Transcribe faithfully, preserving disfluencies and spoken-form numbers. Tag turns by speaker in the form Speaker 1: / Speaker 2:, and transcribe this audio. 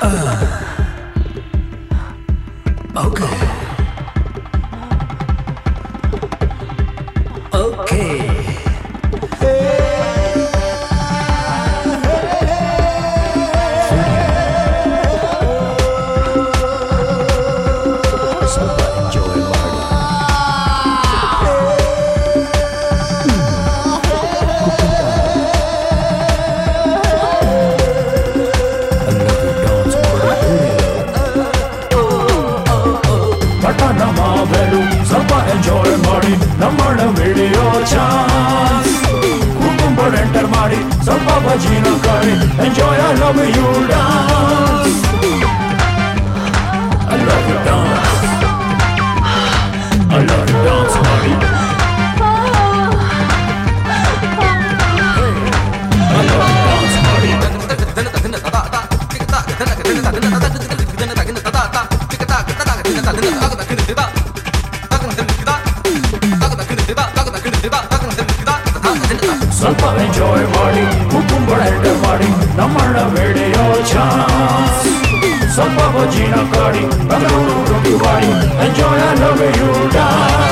Speaker 1: Okay. Okay. ಸ್ವಲ್ಪ enjoy ಮಾಡಿ. ಪಟ್ಟಣ ಮಾವೆಲು ಸ್ವಲ್ಪ ಎಂಜಾಯ್ ಮಾಡಿ ನಮ್ಮಣ್ಣ ವಿಡಿಯೋ ಚಾನ್ಸ್ ಕುಟುಂಬ ಎಂಟರ್ ಮಾಡಿ ಸ್ವಲ್ಪ ಭಜಿನ ಕರಿ enjoy I love you dance I love you dance I love you dance ಮಾಡಿ ಐ ಲವ್ ಯು ಡಾನ್ಸ್ ಮಾಡಿ ಸ್ವಲ್ಪ ಎಂಜಾಯ್ ಮಾಡಿ ಕುಟುಂಬ ಎಂಟರ್ ಮಾಡಿ ನಮ್ಮಣ್ಣ ವಿಡಿಯೋ ಚಾನ್ಸ್ ಸ್ವಲ್ಪ ಭಜಿನ ಕಾಡಿ ಬೆಂಗಳೂರು ಮಾಡಿ enjoy I love you dance